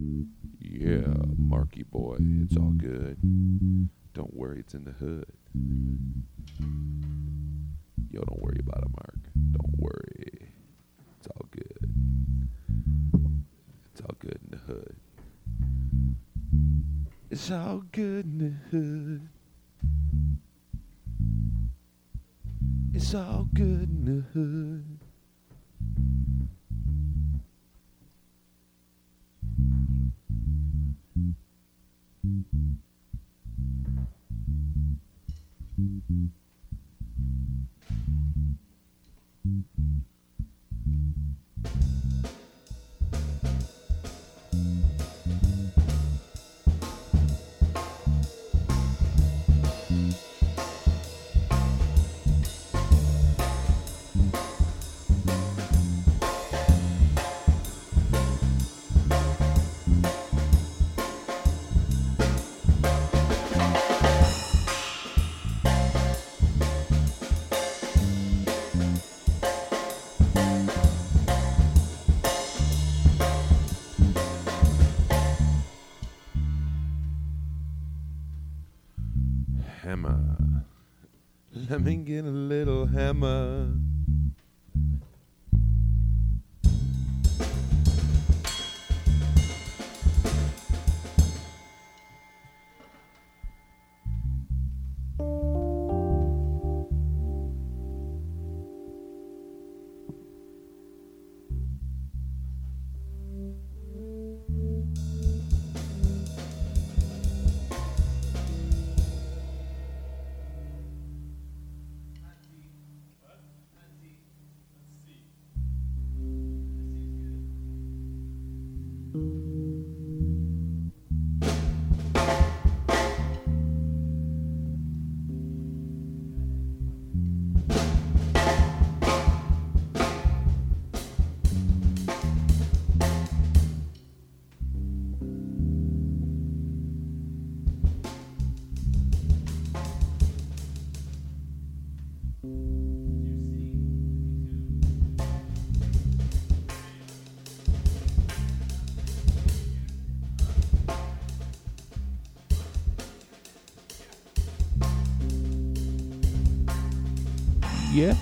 Yeah, Marky boy, it's all good. Don't worry, it's in the hood. Yo, don't worry about it, Mark. Don't worry. It's all good. It's all good in the hood. It's all good in the hood. It's all good in the hood. Hammer. Let me get a little hammer. Yeah.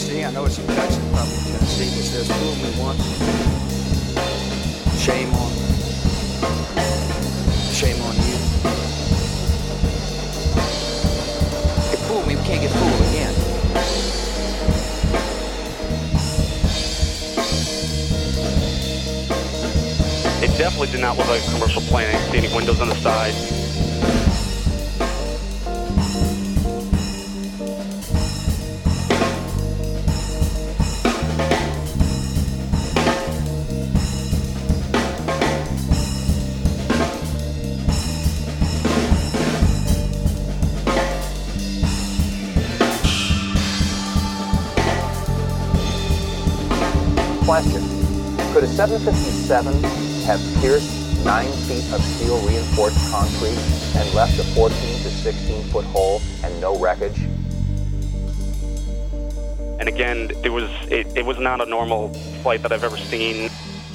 Tennessee. I know it's in Texas, probably Tennessee, but says fool me once. Shame on you. They fooled me, we can't get fooled again. It definitely did not look like a commercial plane. I didn't see any windows on the side. Question: could a 757 have pierced 9 feet of steel reinforced concrete and left a 14 to 16 foot hole and no wreckage? And again, it was not a normal flight that I've ever seen.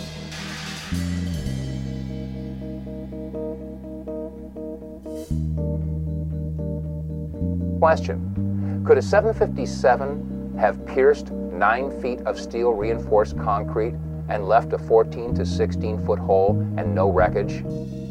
Question: could a 757 have pierced 9 feet of steel reinforced concrete and left a 14 to 16 foot hole and no wreckage?